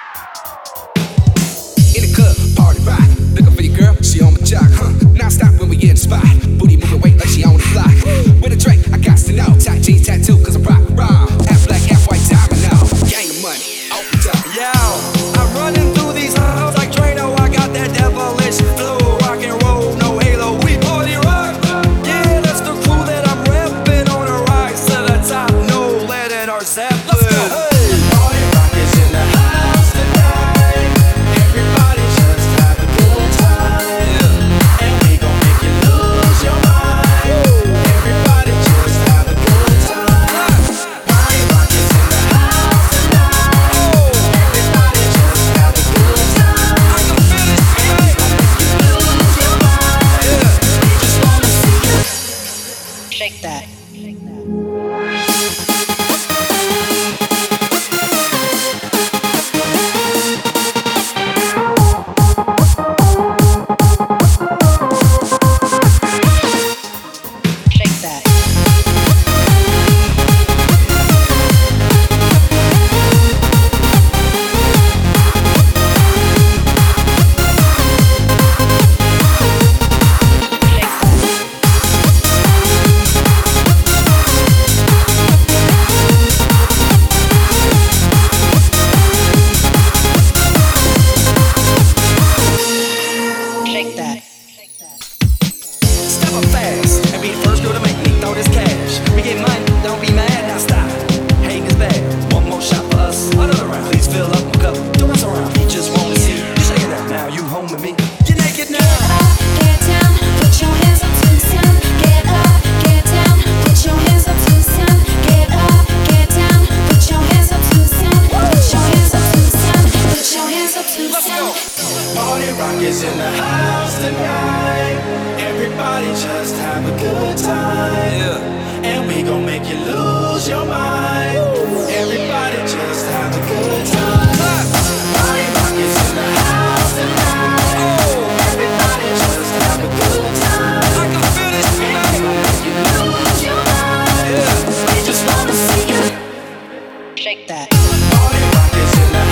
In the club, party rock. Looking for your girl, she on my jock, huh? Non-stop when we in the spot. Booty moving weight like she on the block. With a drink, I got to know. Tight jeans, tattoo, cause I'm rock raw. Half black, half white, diamond now. Gang of money, open up. Yo, I'm running through these halls like Drano. I got that devilish flow. Rock and roll, no halo. We party rock. Yeah, that's the crew that I'm repping on a rise to the top. No lead in our Zeppelin. Let's go. Hey. Party rock is in the house tonight. Everybody just have a good time. Yeah. And we gon' make you lose your mind. Everybody just have a good time. Party rock is in the house tonight. Everybody just have a good time. I can feel it, And we gon' make you lose your mind. We just wanna see you Shake that. Shake that. Shake that. Step up fast and be the first girl to make me throw this cash. We get money, don't be mad, now stop. Hating is bad. One more shot for us. Another round. Please fill up my cup. Don't mess around. He just wanna see you. You shake it out now. You home with me. Get naked now. Get down, put your hands up to the sun. Get up, get down, put your hands up to the sun. Get up, get down, put your hands up to the sun. Put your hands up to the sun. Put your hands up to the Let's sun. go. Party rock is in the house tonight. Everybody just have a good time. Yeah. And we gon' make you lose your mind. Everybody just have a good time. Party rock is in the house tonight. Everybody just have a good time. I can feel this, And we gon' make you lose your mind. We just wanna see you. Shake that. Party rock is in the